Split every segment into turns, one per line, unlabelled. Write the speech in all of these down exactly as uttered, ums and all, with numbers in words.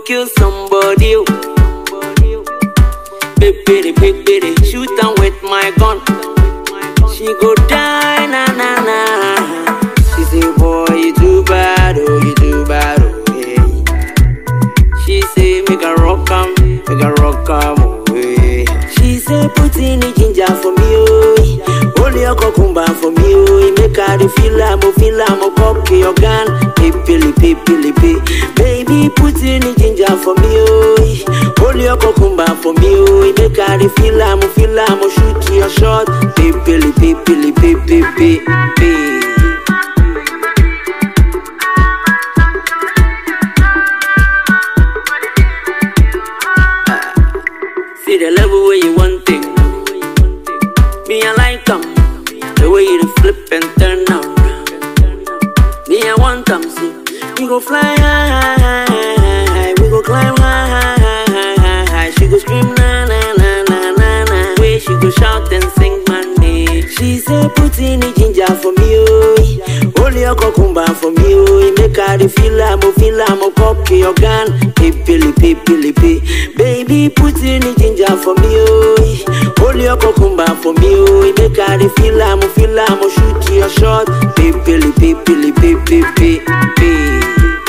kill somebody. Baby, baby, shoot them with my gun. She go die, na na na. She say, boy, you too bad, oh, you too bad, oh, yeah. She say, make a rock 'em, make a rock 'em, oh, yeah. She say, put in the ginger for me, oh. Only a cucumber for me, oh. Make her the feel I'm a feel I'm a cocky your gun. Pipili, pipili, pipili. Baby, put in the ginger for me, oh. Only a cucumber for me, oh. Make her the feel I'm a feel I'm a shoot your shot. Pipili, pipili, pipili, pipili. See the level where you want it. Me, I like them. The way you flip and turn around. Me, I want them. See, we go fly high, high, high, high. We go climb high, high, high, high, high. She go scream na na na na na na. Way she go shout and sing my name. She say put in the ginger for me, oh. Only a cucumber for me, oh. Make her the feel I'm a feel I'm a cocky your gun. Pipili, pipili, pipili. Baby, put in the ginger for me, oh. Only a cucumber for me, oh. Make her the feel I'm a feel I'm a shoot your shot. Pipili, pipili, pipili, pipili.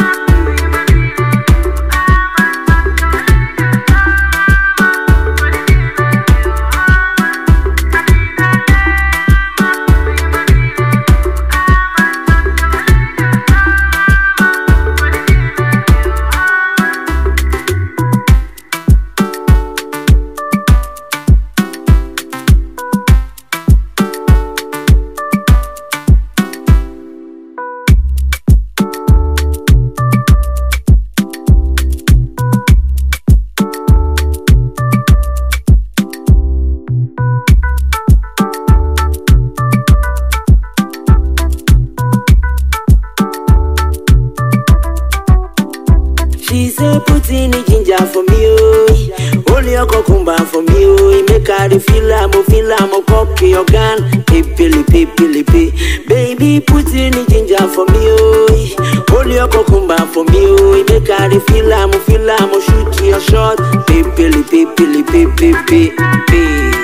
She say put in the ginger for me, oh. Only a cucumber for me, oh. Make her the feel I'm a feel I'm a cocky your gun. Pipili, pipili, pipili. Baby, put in the ginger for me, oh. Only a cucumber for me, oh. Make her the feel I'm a feel I'm a shoot your shot. Pipili, pipili, pipili, pipili.